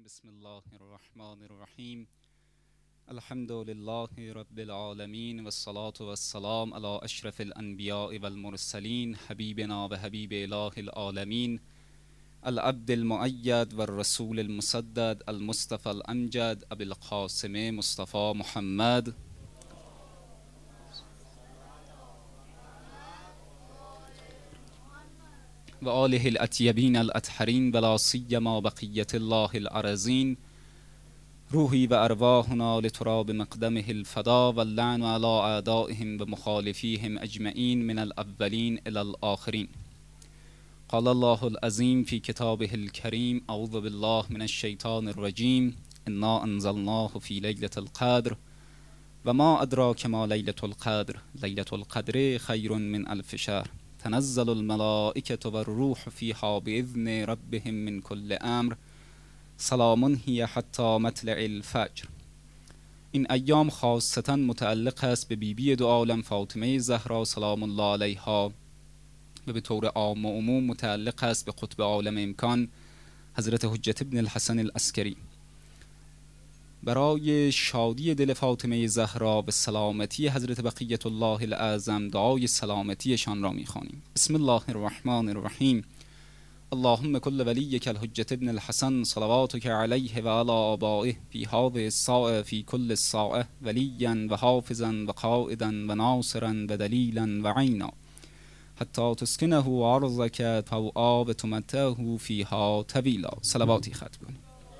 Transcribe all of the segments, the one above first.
الرجیم. بسم الله الرحمن الرحیم. الحمد لله رب العالمین و الصلاة و السلام علی اشرف الانبیاء والمرسلین حبیبنا و حبیب اله العالمین العبد المؤید و الرسول المسدد المصطفى الامجد ابی القاسم مصطفى محمد و آله الاطیبین الاطهرین ولا سیما بقیة الله الارضین روحی و ارواحنا لتراب مقدمه الفدا واللعن علی اعدائهم و مخالفیهم اجمعین من الاولین الی الاخرین. قال الله العظیم فی کتابه الکریم اعوذ بالله من الشیطان الرجیم انا انزلناه فی لیلة القدر و ما ادراک ما لیلة القدر لیلة القدر خیر من الف شهر تنزل الملائکة و الروح فیها باذن ربهم من کل امر سلام هی حتی مطلع الفجر. این ایام خاصتا متعلق است به بیبی دو عالم فاطمه زهرا سلام الله علیها و به طور عام و عموم متعلق است به قطب عالم امکان حضرت حجت ابن الحسن العسکری. برای شادی دل فاطمه زهرا و سلامتی حضرت بقیت الله الاعظم دعای سلامتیشان را می‌خوانیم. بسم الله الرحمن الرحیم. اللهم كل وليك الحجة ابن الحسن صلواتك عليه وعلى آبائه في هذه الساعة في كل الساعة وليا وحافظا وقائدا وناصرا ودليلا وعينا حتى تسكنه عرضك طوعا وتمتعه فيها طويلا. صلواتی ختم کنیم.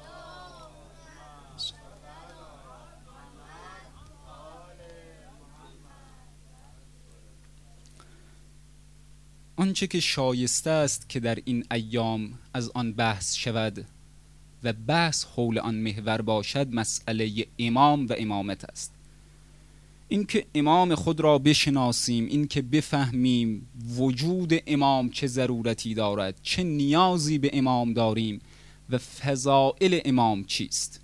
آنچه که شایسته است که در این ایام از آن بحث شود و بحث حول آن محور باشد مسئله امام و امامت است. این که امام خود را بشناسیم، این که بفهمیم وجود امام چه ضرورتی دارد، چه نیازی به امام داریم و فضائل امام چیست.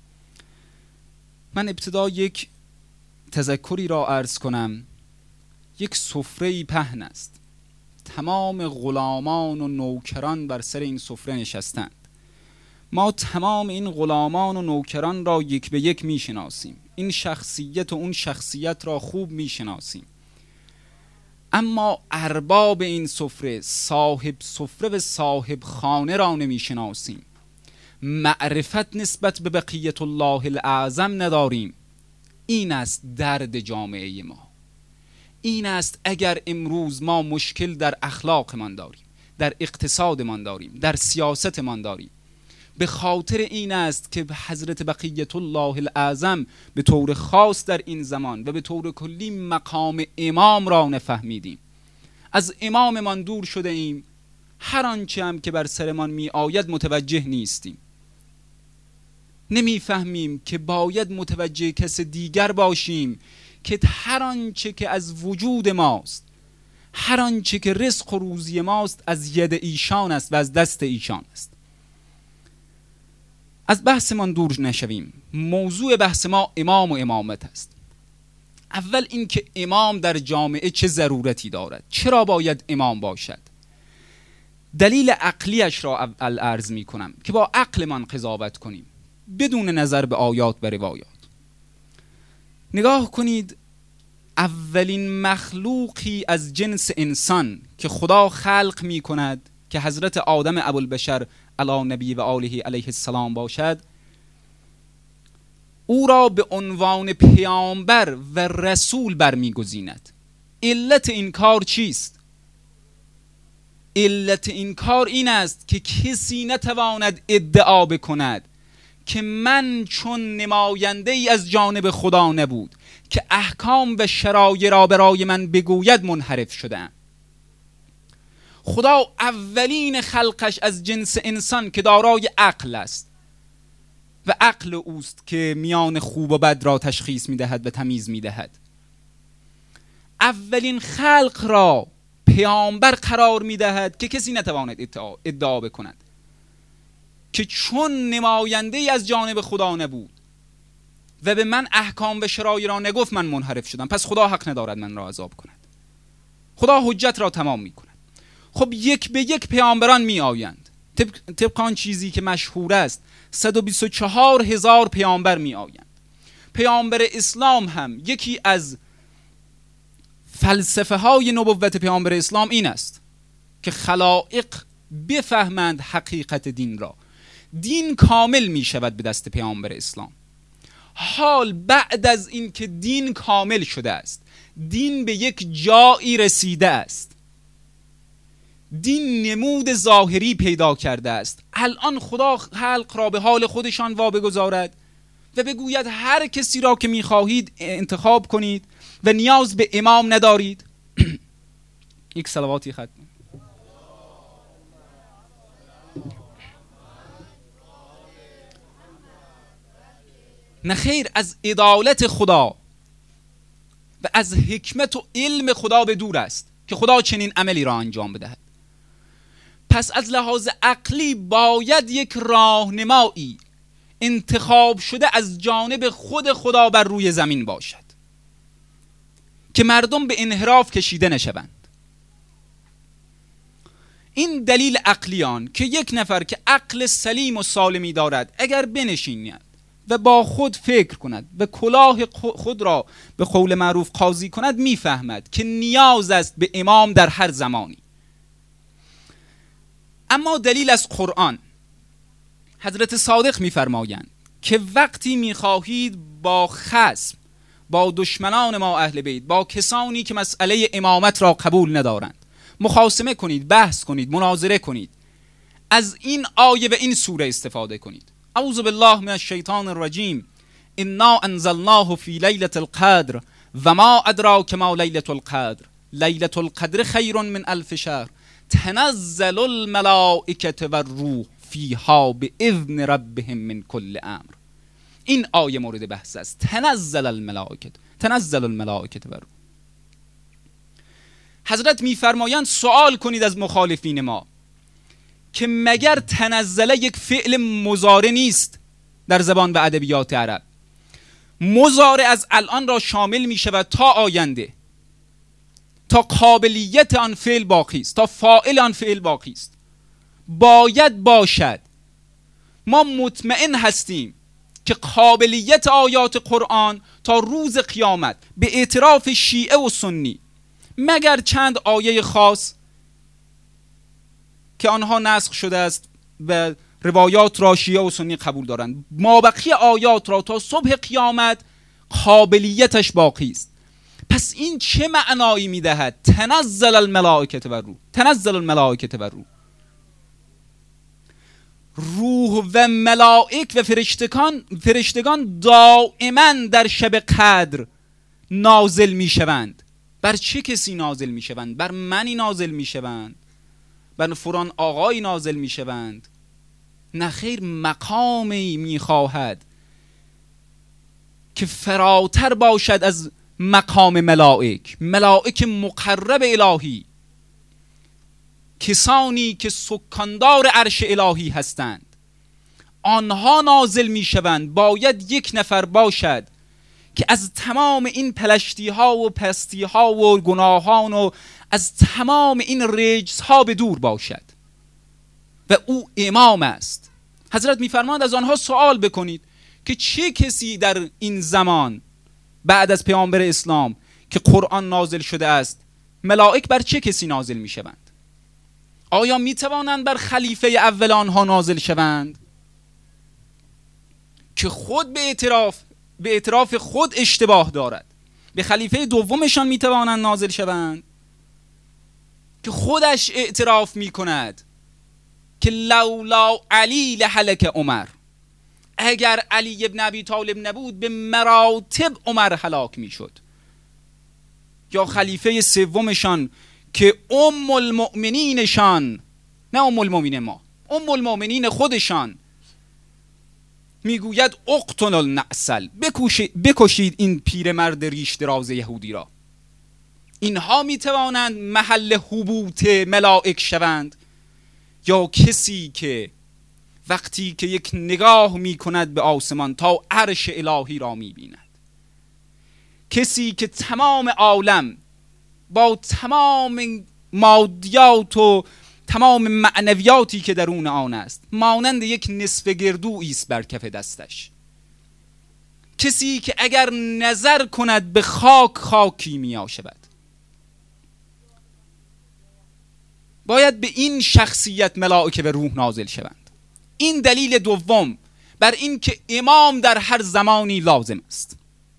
من ابتدا یک تذکری را عرض کنم. یک سفره‌ای پهن است، تمام غلامان و نوکران بر سر این سفره نشستند. ما تمام این غلامان و نوکران را یک به یک میشناسیم، این شخصیت و اون شخصیت را خوب میشناسیم، اما ارباب این سفره، صاحب سفره و صاحب خانه را نمیشناسیم. معرفت نسبت به بقیت الله الاعظم نداریم. این است درد جامعه ما. این است اگر امروز ما مشکل در اخلاقمان داریم، در اقتصادمان داریم، در سیاستمان داریم، به خاطر این است که حضرت بقیت الله الاعظم به طور خاص در این زمان و به طور کلی مقام امام را نفهمیدیم. از اماممان دور شده ایم. هر آنچه هم که بر سرمان می آید متوجه نیستیم. نمیفهمیم که باید متوجه کس دیگر باشیم که هر آنچه که از وجود ماست، هر آنچه که رزق و روزی ماست از ید ایشان است و از دست ایشان است. از بحثمان دور نشویم. موضوع بحث ما امام و امامت است. اول این که امام در جامعه چه ضرورتی دارد، چرا باید امام باشد. دلیل عقلیش را اول عرض می کنم که با عقلمان قضاوت کنیم بدون نظر به آیات و روایات. نگاه کنید، اولین مخلوقی از جنس انسان که خدا خلق می کند که حضرت آدم ابوالبشر علی نبی و آله علیه السلام باشد، او را به عنوان پیامبر و رسول برمیگزیند. علت این کار چیست؟ علت این کار این است که کسی نتواند ادعا بکند که من چون نماینده ای از جانب خدا نبود که احکام و شرایع را برای من بگوید منحرف شدم. خدا اولین خلقش از جنس انسان که دارای عقل است و عقل اوست که میان خوب و بد را تشخیص میدهد و تمیز میدهد. اولین خلق را پیامبر قرار میدهد که کسی نتواند ادعا بکند که چون نماینده ای از جانب خدا نبود و به من احکام و شرایع را نگفت من منحرف شدم، پس خدا حق ندارد من را عذاب کند. خدا حجت را تمام می کند. خب یک به یک پیامبران می آیند طبق آن چیزی که مشهور است 124,000 پیامبر می آیند. پیامبر اسلام هم یکی از فلسفه های نبوت پیامبر اسلام این است که خلائق بفهمند حقیقت دین را. دین کامل می شود به دست پیامبر اسلام. حال بعد از این که دین کامل شده است، دین به یک جایی رسیده است، دین نمود ظاهری پیدا کرده است، الان خدا خلق را به حال خودشان وابگذارد و بگوید هر کسی را که می‌خواهید انتخاب کنید و نیاز به امام ندارید. یک صلواتی ختم. نه خیر، از عدالت خدا و از حکمت و علم خدا به دور است که خدا چنین عملی را انجام بدهد. پس از لحاظ عقلی باید یک راهنمایی انتخاب شده از جانب خود خدا بر روی زمین باشد که مردم به انحراف کشیده نشوند. این دلیل عقلیان که یک نفر که عقل سلیم و سالمی دارد اگر بنشیند و با خود فکر کند و کلاه خود را به قول معروف قاضی کند، میفهمد که نیاز است به امام در هر زمانی. اما دلیل از قرآن، حضرت صادق میفرمایند که وقتی میخواهید با خصم، با دشمنان ما اهل بیت، با کسانی که مسئله امامت را قبول ندارند مخاصمه کنید، بحث کنید، مناظره کنید، از این آیه و این سوره استفاده کنید. اعوذ بالله من الشیطان الرجیم. انا انزلناه فی لیلة القدر و ما ادراک ما لیلة القدر لیلة القدر خیر من الف شهر تنزل الملائکة و الروح فیها باذن ربهم من کل امر. این آیه مورد بحث است. تنزل الملائکة و الروح. حضرت میفرمایند سوال کنید از مخالفین ما که مگر تنزله یک فعل مضارع نیست در زبان و ادبیات عرب؟ مضارع از الان را شامل می شود تا آینده، تا قابلیت آن فعل باقی است، تا فاعل آن فعل باقی است، باید باشد. ما مطمئن هستیم که قابلیت آیات قرآن تا روز قیامت به اعتراف شیعه و سنی، مگر چند آیه خاص که آنها نسخ شده است و روایات را شیعه و سنی قبول دارند، مابقی آیات را تا صبح قیامت قابلیتش باقی است. پس این چه معنایی میدهد؟ تنزل الملائکة و الروح. تنزل الملائکة و الروح. روح و ملائک و فرشتگان دائما در شب قدر نازل میشوند. بر چه کسی نازل میشوند؟ بر منی نازل میشوند؟ بر فران آقایی نازل میشوند؟ نه خیر، مقامی میخواهد که فراتر باشد از مقام ملائک مقرب الهی، کسانی که سکاندار عرش الهی هستند. آنها نازل میشوند. باید یک نفر باشد که از تمام این پلشتی ها و پستی ها و گناهان و از تمام این رجس ها به دور باشد و او امام است. حضرت میفرماند از آنها سوال بکنید که چه کسی در این زمان بعد از پیامبر اسلام که قرآن نازل شده است، ملائک بر چه کسی نازل میشوند؟ آیا میتوانند بر خلیفه اول آنها نازل شوند که خود به اعتراف خود اشتباه دارد؟ به خلیفه دومشان میتوانند نازل شوند که خودش اعتراف میکند که لولا علی لهلک عمر، اگر علی ابن ابی طالب نبود به مراتب عمر هلاک میشد. یا خلیفه سومشان که ام المؤمنینشان، نه ام المؤمنین ما، ام المؤمنین خودشان میگوید اقتل النعسل، بکشید این پیرمرد ریش دراز یهودی را. اینها میتوانند محل حبوط ملائک شوند؟ یا کسی که وقتی که یک نگاه میکند به آسمان تا عرش الهی را میبیند، کسی که تمام عالم با تمام مادیات و تمام معنویاتی که درون آن است مانند یک نصف گردویی است بر کف دستش. کسی که اگر نظر کند به خاک خاکی می شود. باید به این شخصیت ملائکه و روح نازل شوند. این دلیل دوم بر این که امام در هر زمانی لازم است.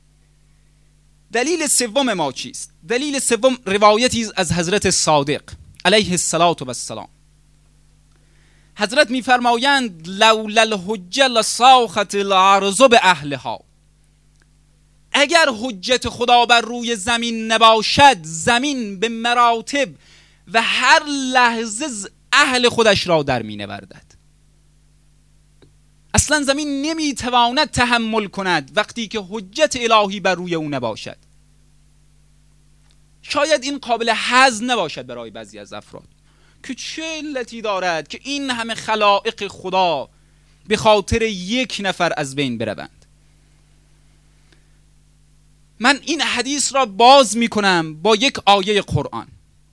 دلیل سوم ما چیست؟ دلیل سوم روایتی از حضرت صادق علیه السلام. حضرت می‌فرمایند لولا الحجة لصاخت الارض باهلها. اگر حجت خدا بر روی زمین نباشد، زمین به مراتب و هر لحظه اهل خودش را در می‌نوردد. اصلا زمین نمیتواند تحمل کند وقتی که حجت الهی بر روی او نباشد. شاید این قابل هضم نباشد برای بعضی از افراد که چه علتی دارد که این همه خلائق خدا به خاطر یک نفر از بین بروند. من این حدیث را باز می کنم با یک آیه قرآن.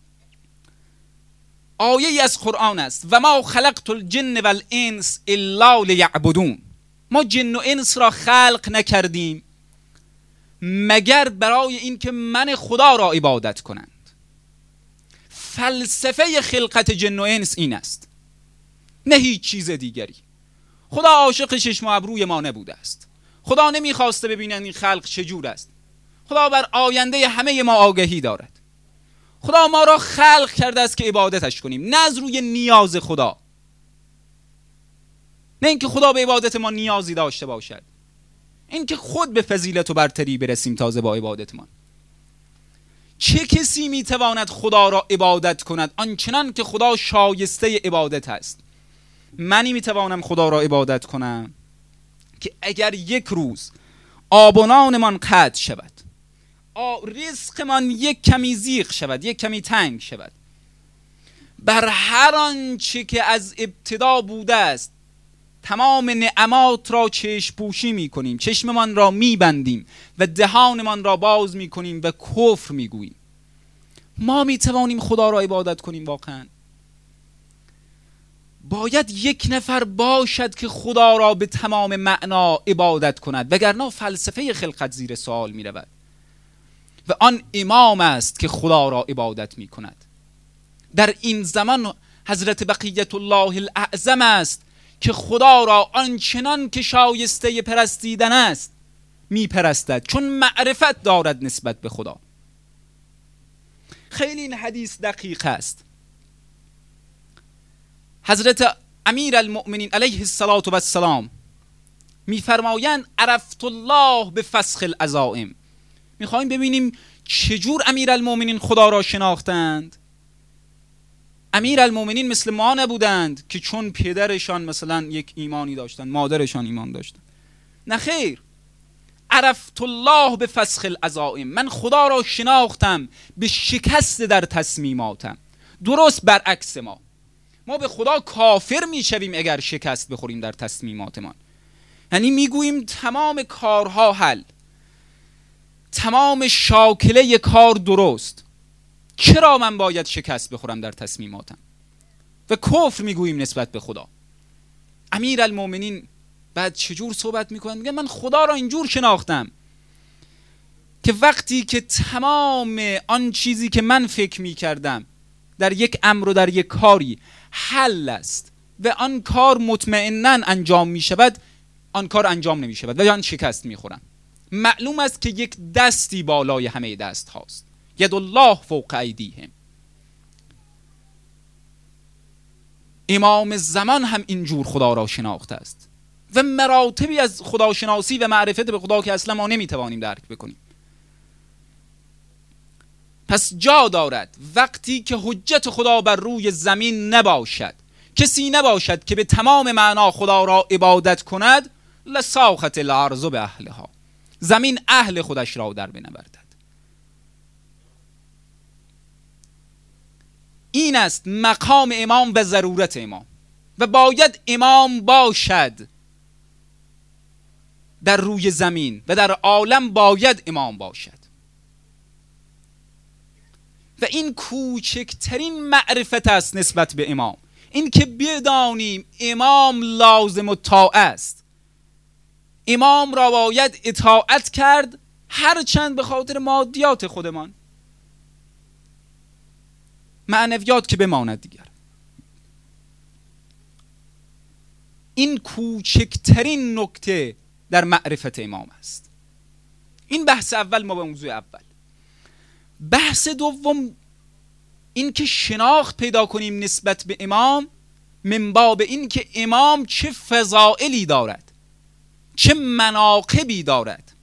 آیه از قرآن است و ما خلقت الجن والانس الا لیعبدون. ما جن و انس را خلق نکردیم مگر برای این که من خدا را عبادت کنند. فلسفه خلقت جن و انس این است، نه هیچ چیز دیگری. خدا عاشق چشم و ابروی ما نبوده است. خدا نمیخواسته ببینن این خلق چجور است. خدا بر آینده همه ما آگهی دارد. خدا ما را خلق کرده است که عبادتش کنیم، نه از روی نیاز خدا، نه اینکه خدا به عبادت ما نیازی داشته باشد، اینکه خود به فضیلت و برتری برسیم تازه با عبادتمان. چه کسی میتواند خدا را عبادت کند آنچنان که خدا شایسته عبادت است؟ منی میتوانم خدا را عبادت کنم که اگر یک روز آب و نانمان قطع شود، رزقمان یک کمی ضیق شود، یک کمی تنگ شود، بر هر آنچه که از ابتدا بوده است تمام نعمات را چشم پوشی می کنیم، چشممان را می بندیم و دهانمان را باز می کنیم و کفر می گوییم. ما می توانیم خدا را عبادت کنیم؟ واقعا باید یک نفر باشد که خدا را به تمام معنا عبادت کند، وگرنه فلسفه خلقت زیر سوال می رود. و آن امام است که خدا را عبادت می کند. در این زمان حضرت بقیت الله الاعظم است که خدا را آنچنان که شایسته پرستیدن است می پرستد، چون معرفت دارد نسبت به خدا. خیلی این حدیث دقیق است. حضرت امیر المؤمنین علیه السلام می فرمایند عرفت الله به فسخ العزائم. می خواهیم ببینیم چجور امیر المؤمنین خدا را شناختند. امیر المؤمنین مثل ما نبودند که چون پدرشان مثلا یک ایمانی داشتند مادرشان ایمان داشتند. نه خیر، عرفت الله به فسخ العزائم. من خدا را شناختم به شکست در تصمیماتم. درست برعکس ما به خدا کافر میشویم اگر شکست بخوریم در تصمیماتمان. یعنی میگوییم تمام کارها حل، تمام شاکله کار درست، چرا من باید شکست بخورم در تصمیماتم؟ و کفر میگوییم نسبت به خدا. امیر المؤمنین بعد چجور صحبت میکنن؟ میگن من خدا را اینجور شناختم که وقتی که تمام آن چیزی که من فکر میکردم در یک امر و در یک کاری حل است و آن کار مطمئناً انجام میشود، آن کار انجام نمیشود و آن شکست میخورم. معلوم است که یک دستی بالای همه دست هاست، ید الله فوق ایدیهم. امام زمان هم اینجور خدا را شناخته است و مراتبی از خداشناسی و معرفت به خدا که اصلا ما نمیتوانیم درک بکنیم. پس جا دارد وقتی که حجت خدا بر روی زمین نباشد، کسی نباشد که به تمام معنا خدا را عبادت کند، لساخت الارض به اهلها. زمین اهل خودش را در بنوردد. این است مقام امام و ضرورت امام و باید امام باشد در روی زمین و در عالم باید امام باشد. و این کوچکترین معرفت است نسبت به امام، این که بدانیم امام لازم الطاعه است، امام را باید اطاعت کرد، هرچند به خاطر مادیات خودمان، معنویات که بماند دیگر. این کوچکترین نکته در معرفت امام است. این بحث اول ما به موضوع اول. بحث دوم این که شناخت پیدا کنیم نسبت به امام، من باب این که امام چه فضائلی دارد، چه مناقبی دارد.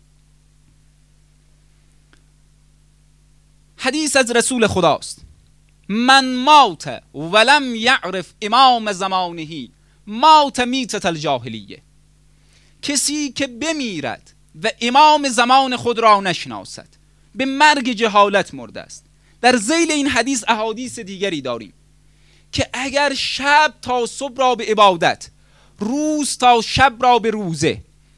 حدیث از رسول خداست: من مات ولم یعرف امام زمانه مات میتة الجاهلیه. کسی که بمیرد و امام زمان خود را نشناسد به مرگ جهالت مرده است. در ذیل این حدیث احادیث دیگری داریم که اگر شب تا صبح را به عبادت، روز تا شب را به روزه،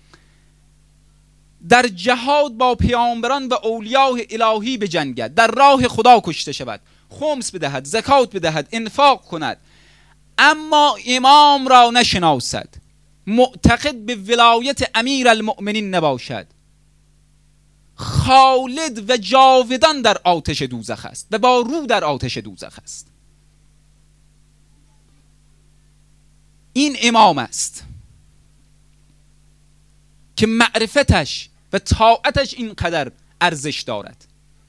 در جهاد با پیامبران و اولیاء الهی بجنگد، در راه خدا کشته شود، خمس بدهد، زکات بدهد، انفاق کند، اما امام را نشناسد، معتقد به ولایت امیر المؤمنین نباشد، خالد و جاودان در آتش دوزخ است و با رو در آتش دوزخ است. این امام است که معرفتش و طاعتش اینقدر ارزش دارد.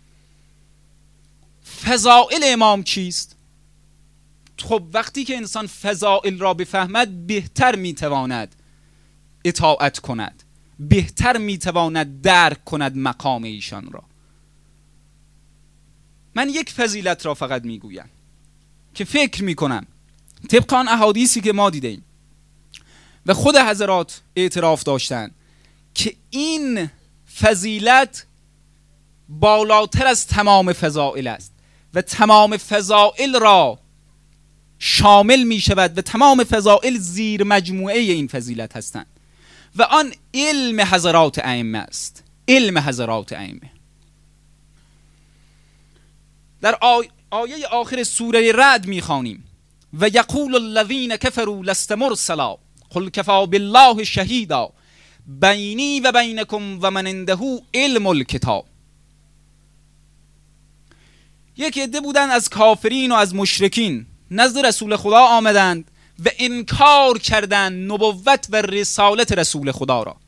فضائل امام چیست؟ خب وقتی که انسان فضائل را بفهمد بهتر میتواند اطاعت کند، بهتر میتواند درک کند مقام ایشان را. من یک فضیلت را فقط میگویم که فکر میکنم طبق آن احادیثی که ما دیدیم و خود حضرات اعتراف داشتند که این فضیلت بالاتر از تمام فضائل است و تمام فضائل را شامل می شود و تمام فضائل زیر مجموعه این فضیلت هستند و آن علم حضرات ائمه است. علم حضرات ائمه در آیه آخر سوره رعد می خوانیم: و یقول الذین کفروا لست مرسلا قل کفی بالله شهیدا بینی و بینکم و من عنده علم الکتاب. یک عده بودن از کافرین و از مشرکین نزد رسول خدا آمدند و انکار کردند نبوت و رسالت رسول خدا را.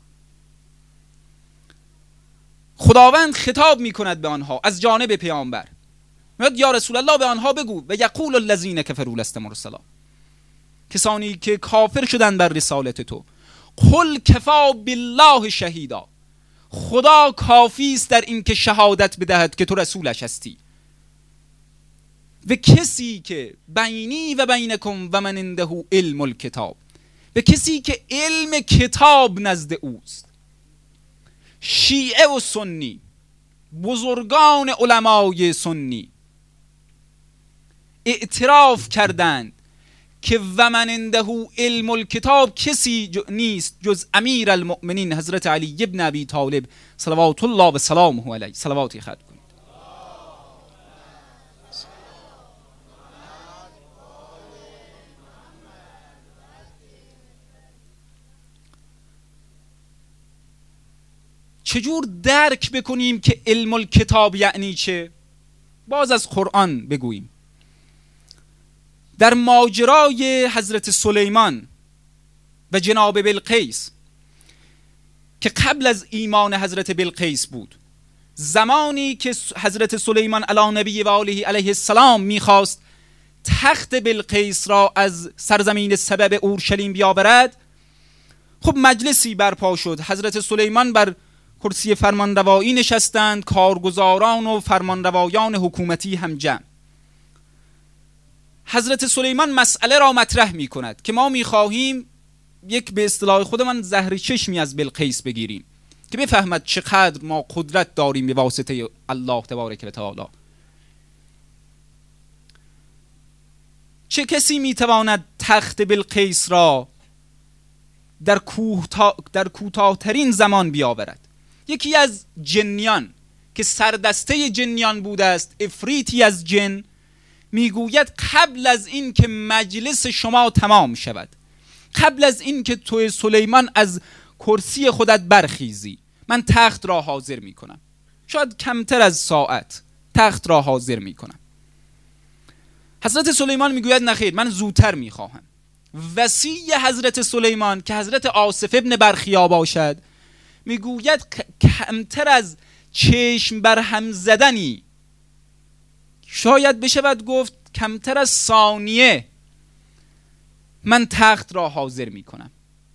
خداوند خطاب می کند به آنها از جانب پیامبر، میگوید یا رسول الله به آنها بگو و یقول الذین کفروا لست مرسلا، کسانی که کافر شدند بر رسالت تو، قل کفی بالله شهیدا، خدا کافی است در این که شهادت بدهد که تو رسولش هستی، و کسی که بینی و بینکم و من عنده علم الکتاب، و کسی که علم کتاب نزد اوست. شیعه و سنی، بزرگان علمای سنی اعتراف کردند که و من عنده علم الکتاب کسی نیست جز امیر المؤمنین حضرت علی ابن ابی طالب صلوات الله و سلامه علیه. صلواتی خد کنید. چجور درک بکنیم که علم الکتاب یعنی چه؟ باز از قرآن بگوییم. در ماجرای حضرت سلیمان و جناب بلقیس که قبل از ایمان حضرت بلقیس بود، زمانی که حضرت سلیمان علی نبی و آله علیه السلام میخواست تخت بلقیس را از سرزمین سبب اورشلیم بیاورد، خب مجلسی برپا شد. حضرت سلیمان بر کرسی فرمانروایی نشستند، کارگزاران و فرمانروایان حکومتی هم جمع. حضرت سلیمان مسئله را مطرح می کند که ما می خواهیم یک به اصطلاح خودمان زهر چشمی از بلقیس بگیریم که بفهمد چقدر ما قدرت داریم به واسطه الله تبارک و تعالی. چه کسی می تواند تخت بلقیس را در کوتاه‌ترین زمان بیاورد؟ یکی از جنیان که سردسته جنیان بوده است، افریتی از جن، میگوید قبل از این که مجلس شما تمام شود، قبل از این که تو سلیمان از کرسی خودت برخیزی، من تخت را حاضر میکنم. شاید کمتر از ساعت تخت را حاضر میکنم. حضرت سلیمان میگوید نخیر، من زودتر میخواهم. وصی حضرت سلیمان که حضرت آصف ابن برخیا باشد میگوید کمتر از چشم بر هم زدنی، شاید بشود گفت کمتر از ثانیه، من تخت را حاضر میکنم.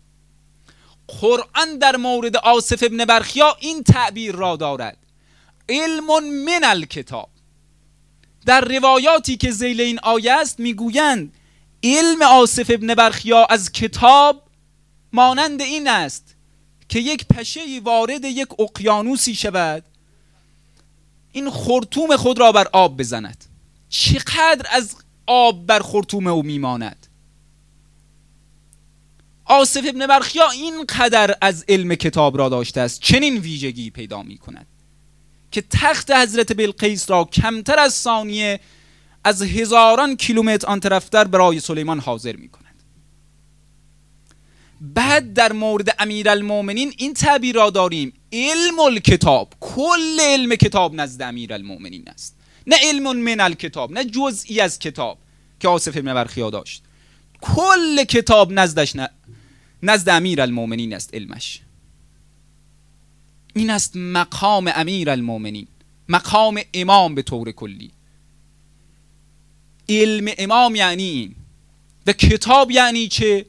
قرآن در مورد آصف ابن برخیا این تعبیر را دارد: علم من الکتاب. در روایاتی که ذیل این آیه است میگویند علم آصف ابن برخیا از کتاب مانند این است که یک پشه‌ای وارد یک اقیانوسی شود، این خرطوم خود را بر آب بزند، چقدر از آب بر خرطوم او میماند. آصف ابن برخیا این قدر از علم کتاب را داشته است، چنین ویژگی پیدا می کند که تخت حضرت بلقیس را کمتر از ثانیه از هزاران کیلومتر آن طرفتر برای سلیمان حاضر می کند. بعد در مورد امیرالمؤمنین این تعبیر را داریم: علم الکتاب. کل علم کتاب نزد امیرالمؤمنین است، نه علم من الکتاب، نه جزئی از کتاب که آصف ابن برخیا داشت. کل کتاب نزد امیرالمؤمنین است علمش. این است مقام امیرالمؤمنین، مقام امام به طور کلی. علم امام یعنی این. و کتاب یعنی چه؟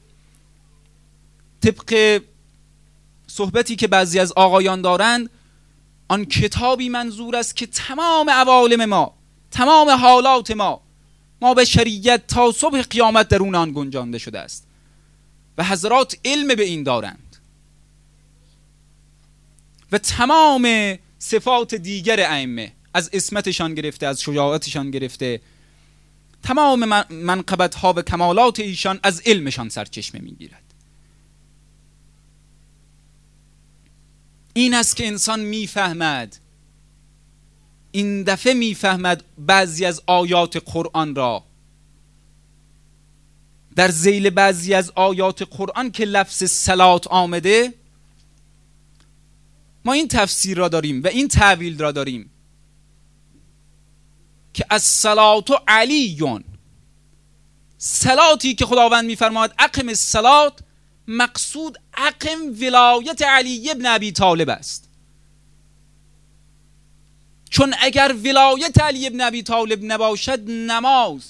طبق صحبتی که بعضی از آقایان دارند، آن کتابی منظور است که تمام عوالم ما، تمام حالات ما به شریعت تا صبح قیامت درون آن گنجانده شده است و حضرات علم به این دارند. و تمام صفات دیگر ائمه، از عصمتشان گرفته، از شجاعتشان گرفته، تمام منقبت ها و کمالات ایشان از علمشان سرچشمه میگیرد. این است که انسان میفهمد، این دفعه میفهمد بعضی از آیات قرآن را. در ذیل بعضی از آیات قرآن که لفظ صلات آمده، ما این تفسیر را داریم و این تعویل را داریم که الصلات علیون، صلاتی که خداوند میفرماید اقم الصلات، مقصود اقم ولایت علی ابن ابی طالب است. چون اگر ولایت علی ابن ابی طالب نباشد، نماز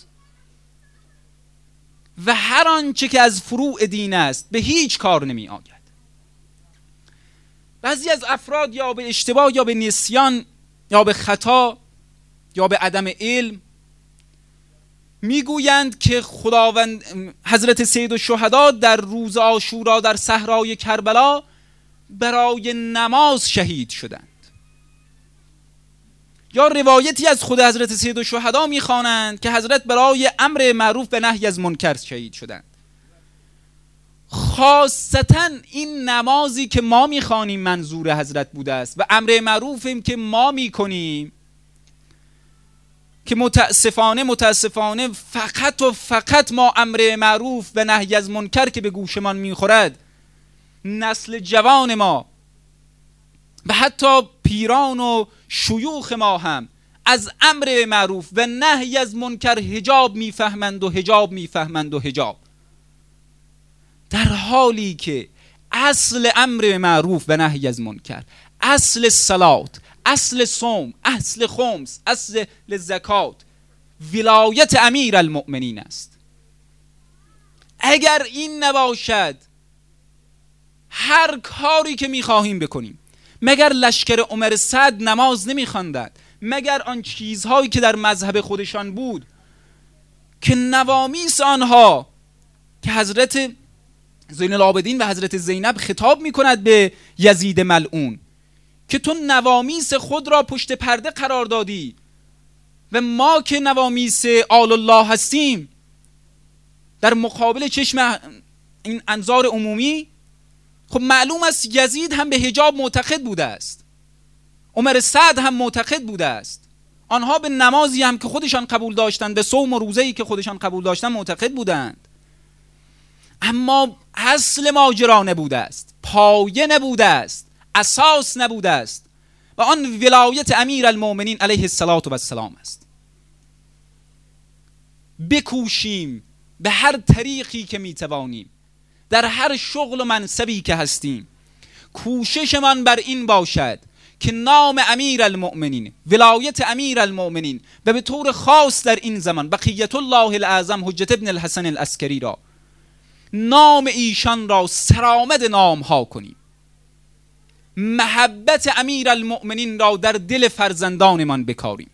و هر آنچه که از فروع دین است به هیچ کار نمی آید. بعضی از افراد یا به اشتباه یا به نسیان یا به خطا یا به عدم علم میگویند که خداوند حضرت سید الشهدا در روز عاشورا در صحرای کربلا برای نماز شهید شدند. یا روایتی از خود حضرت سید الشهدا میخوانند که حضرت برای امر معروف و نهی از منکر شهید شدند. خاصتا این نمازی که ما میخوانیم منظور حضرت بوده است و امر معروفیم که ما میکنیم که متاسفانه فقط و فقط ما امر معروف و نهی از منکر که به گوشمان میخورد، نسل جوان ما و حتی پیران و شیوخ ما هم از امر معروف و نهی از منکر حجاب میفهمند و حجاب، در حالی که اصل امر معروف و نهی از منکر، اصل صلات، اصل صوم، اصل خمس، اصل زکات ولایت امیرالمؤمنین است. اگر این نباشد هر کاری که میخواهیم بکنیم، مگر لشکر عمر سعد نماز نمیخواندند؟ مگر آن چیزهایی که در مذهب خودشان بود که نوامیس آنها که حضرت زین العابدین و حضرت زینب خطاب میکند به یزید ملعون که تو نوامیس خود را پشت پرده قرار دادی و ما که نوامیس آل الله هستیم در مقابل چشم این انظار عمومی، خب معلوم است یزید هم به حجاب معتقد بوده است. عمر سعد هم معتقد بوده است. آنها به نمازی هم که خودشان قبول داشتند، به صوم و روزه‌ای که خودشان قبول داشتند معتقد بودند، اما اصل ماجرا نبوده است، پایه نبوده است، اساس نبوده است و آن ولایت امیر المؤمنین علیه السلام است. بکوشیم به هر طریقی که میتوانیم، در هر شغل و منصبی که هستیم، کوششمان بر این باشد که نام امیر المؤمنین، ولایت امیر المؤمنین و به طور خاص در این زمان بقیت الله الاعظم حجت ابن الحسن العسکری را، نام ایشان را سرآمد نام ها کنیم، محبت امیر المؤمنین را در دل فرزندانمان بکاریم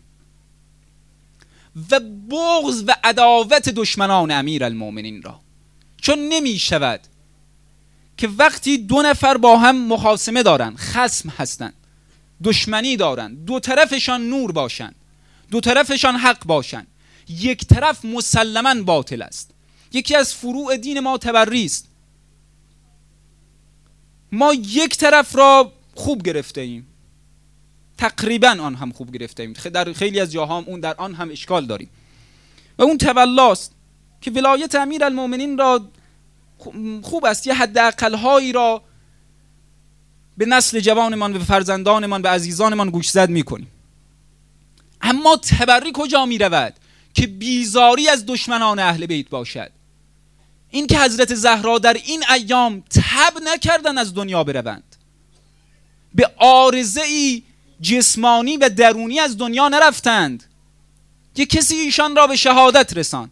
و بغض و عداوت دشمنان امیر المؤمنین را. چون نمی شود که وقتی دو نفر با هم مخاصمه دارن، خصم هستند، دشمنی دارن، دو طرفشان نور باشند، دو طرفشان حق باشند، یک طرف مسلماً باطل است. یکی از فروع دین ما تبری است. ما یک طرف را خوب گرفته ایم، تقریبا آن هم خوب گرفته ایم، در خیلی از جاها هم در آن هم اشکال داریم و اون تولاست که ولایت امیر المؤمنین را خوب است یه حداقل هایی را به نسل جوانمان، به فرزندانمان، به عزیزانمان گوشزد میکنیم. اما تبری کجا میرود؟ که بیزاری از دشمنان اهل بیت باشد. این که حضرت زهرا در این ایام تب نکردن از دنیا بروند، به عارضه‌ای جسمانی و درونی از دنیا نرفتند، یک کسی ایشان را به شهادت رساند،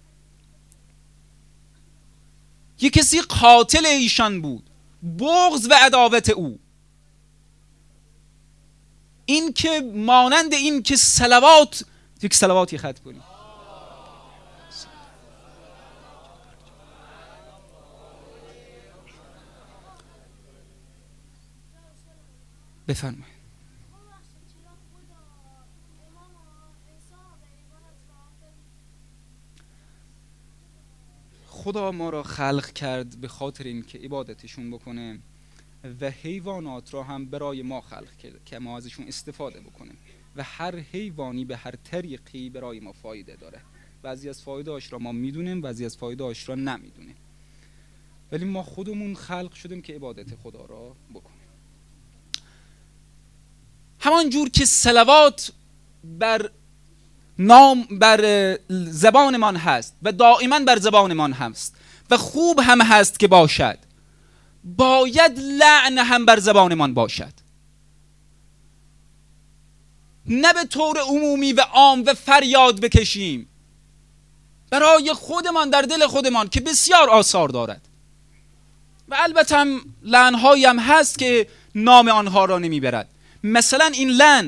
یک کسی قاتل ایشان بود، بغض و عداوت او. این که مانند این که یک صلواتی خط کنیم. بفرمایید. خدا ما را خلق کرد به خاطر این که عبادتشون بکنه و حیوانات را هم برای ما خلق کرد که ما ازشون استفاده بکنیم و هر حیوانی به هر طریقی برای ما فایده داره. بعضی از فایده‌اش را ما میدونیم، بعضی از فایده‌اش را نمیدونیم، ولی ما خودمون خلق شدیم که عبادت خدا را بکنیم. همان جور که صلوات بر زبانمان هست و دائما بر زبانمان هست و خوب هم هست که باشد، باید لعن هم بر زبانمان باشد، نه به طور عمومی و عام و فریاد بکشیم برای خودمان در دل خودمان که بسیار آثار دارد و البته هم لعن‌هایی هم هست که نام آنها را نمیبرد. مثلا این لعن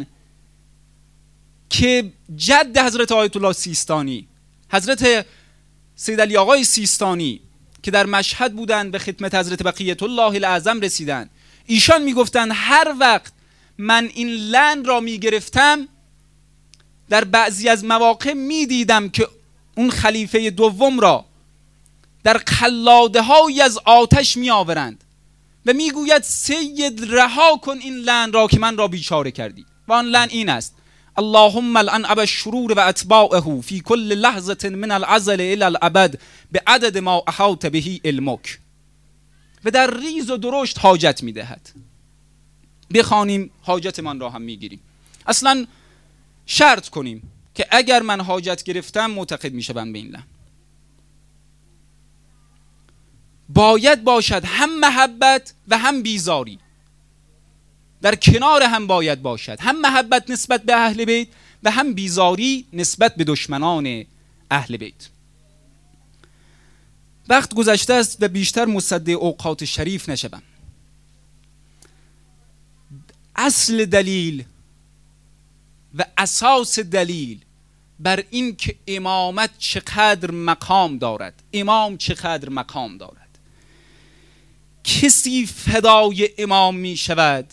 که جد حضرت آیت الله سیستانی، حضرت سید علی آقای سیستانی که در مشهد بودند به خدمت حضرت بقیت الله الاعظم رسیدند، ایشان میگفتند هر وقت من این لعن را میگرفتم در بعضی از مواقع میدیدم که اون خلیفه دوم را در قلاده های از آتش میآورند و میگوید سید رها کن این لعن را که من را بیچاره کردی. و آن لعن این است: اللهم لعن ابا الشرور و اتباعه فی کل لحظه من الازل الى الابد بعدد ما احاط به علمک. و در ریز و درشت حاجت میدهد. بخوانیم حاجتمان را هم میگیریم. اصلا شرط کنیم که اگر من حاجت گرفتم معتقد میشم به این لعن. باید باشد هم محبت و هم بیزاری، در کنار هم باید باشد، هم محبت نسبت به اهل بیت و هم بیزاری نسبت به دشمنان اهل بیت. وقت گذشته است و بیشتر مصدق اوقات شریف نشوم. اصل دلیل و اساس دلیل بر این که امامت چقدر مقام دارد، امام چقدر مقام دارد، کسی فدای امام می شود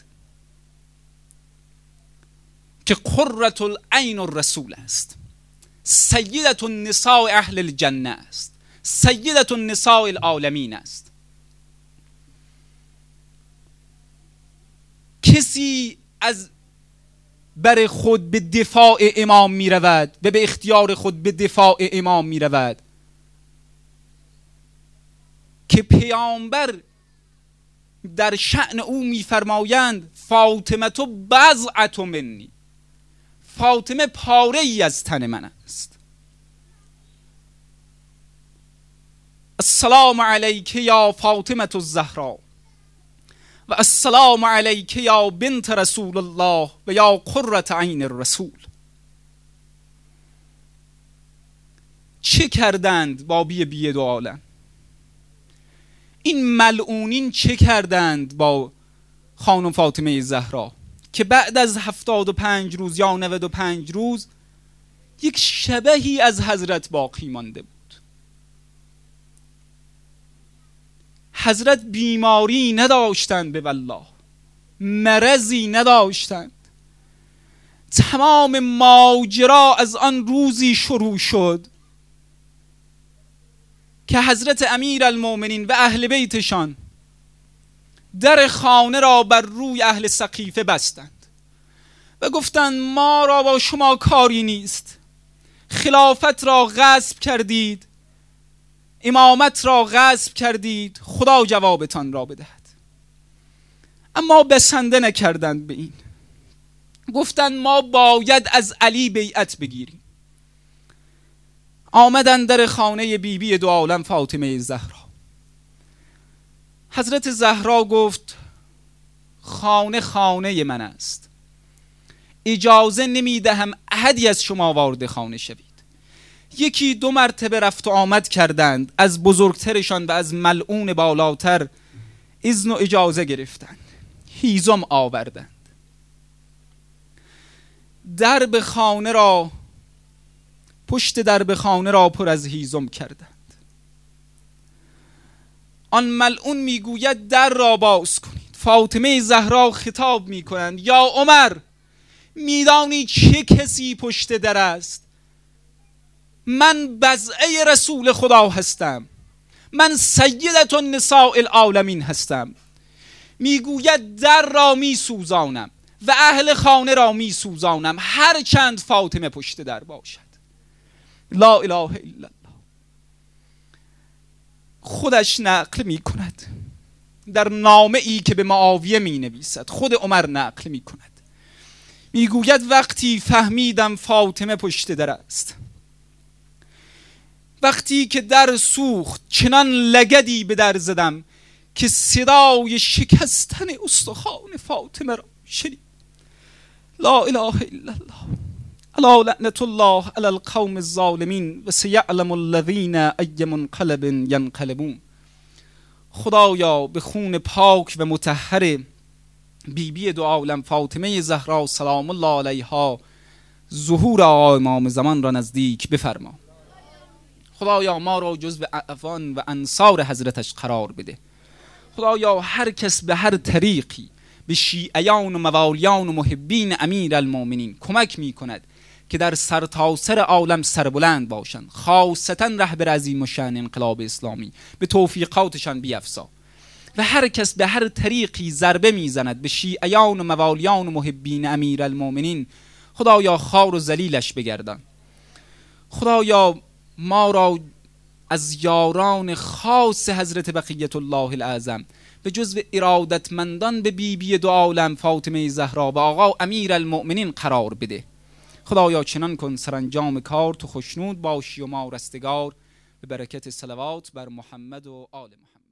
که قرة العین الرسول است، سیدة النساء اهل الجنه است، سیدة النساء العالمین است. کسی از بر خود به دفاع امام می رود و به اختیار خود به دفاع امام می رود که پیامبر در شأن او می فرمایند فاطمه تو بضعة منی، فاطمه پاره ای از تن من است. السلام علیک یا فاطمه الزهرا و السلام علیک یا بنت رسول الله و یا قرة عین الرسول. چه کردند با بی دو عالم؟ این ملعونین چه کردند با خانم فاطمه زهرا که بعد از 75 روز یا 95 روز یک شبهی از حضرت باقی مانده بود. حضرت بیماری نداشتند، به والله مرضی نداشتند. تمام ماجرا از آن روزی شروع شد که حضرت امیرالمؤمنین و اهل بیتشان در خانه را بر روی اهل سقیفه بستند و گفتند ما را با شما کاری نیست، خلافت را غصب کردید، امامت را غصب کردید، خدا جوابتان را بدهد. اما بسنده نکردند به این، گفتند ما باید از علی بیعت بگیریم. آمدند در خانه بیبی دو عالم فاطمه زهرا. حضرت زهرا گفت خانه خانه من است، اجازه نمیدهم احدی از شما وارد خانه شوید. یکی دو مرتبه رفت و آمد کردند، از بزرگترشان و از ملعون بالاتر اذن و اجازه گرفتند، هیزم آوردند، درب خانه را، پشت درب خانه را پر از هیزم کردند. آن ملعون میگوید در را باز کنید. فاطمه زهرا خطاب میکنند یا عمر، میدانی چه کسی پشت در است؟ من بضعه رسول خدا هستم، من سیدة النساء العالمین هستم. میگوید در را میسوزانم و اهل خانه را میسوزانم هر چند فاطمه پشت در باشد. لا اله الا الله. خودش نقل می کند در نامه ای که به معاویه می نویسد، خود عمر نقل می کند، می گوید وقتی فهمیدم فاطمه پشت در است، وقتی که در سوخت چنان لگدی به در زدم که صدای شکستن استخوان فاطمه را شنید. لا اله الا الله. الا لعنت الله علی القوم الظالمین و سیعلم الذین ای منقلب ینقلبون. خدایا به خون پاک و مطهر بیبی دو عالم فاطمه زهرا سلام الله علیها ظهور آقا امام زمان را نزدیک بفرما. خدایا ما را جزو اعوان و انصار حضرتش قرار بده. خدایا هر کس به هر طریقی به شیعیان و موالیان و محبین امیرالمؤمنین کمک می کند که در سرتاسر عالم سربلند باشند، خاصتا رهبر عظیم الشأن انقلاب اسلامی، به توفیقاتشان بیفزا. و هر کس به هر طریقی ضربه میزند به شیعیان و موالیان و محبین امیرالمؤمنین، خدایا خوار و ذلیلش بگردان. خدایا ما را از یاران خاص حضرت بقیت الله الاعظم به جزو ارادتمندان به بیبی دو عالم فاطمه زهرا و آقا امیرالمؤمنین قرار بده. خدایا چنان کن سرانجام کار تو خوشنود باشی و ما رستگار، به برکت صلوات بر محمد و آل محمد.